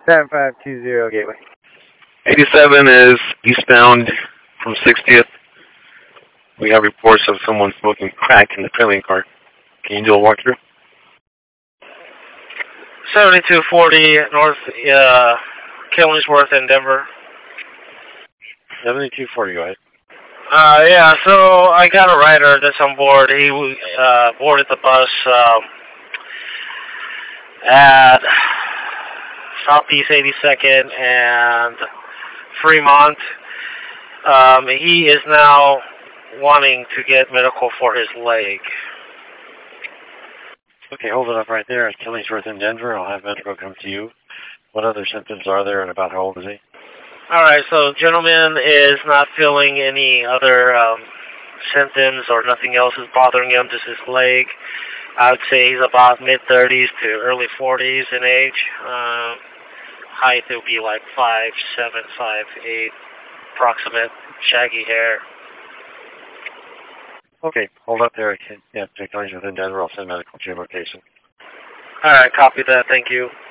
7520 Gateway. 87 is eastbound from 60th. We have reports of someone smoking crack in the trailing car. Can you do a walkthrough? 7240 North Killingsworth in Denver. 7240, go ahead. Yeah, so I got a rider that's on board. He boarded the bus at Southeast 82nd and Fremont. He is now wanting to get medical for his leg. Okay, hold it up right there at Killingsworth in Denver. I'll have medical come to you. What other symptoms are there, and about how old is he? All right, so gentleman is not feeling any other symptoms or nothing else is bothering him, just his leg. I would say he's about mid-30s to early 40s in age. Height will be like 5'7", 5'8", approximate, shaggy hair. Okay, hold up there. Yeah, Killingsworth in Denver. I'll send medical to your location. All right, copy that. Thank you.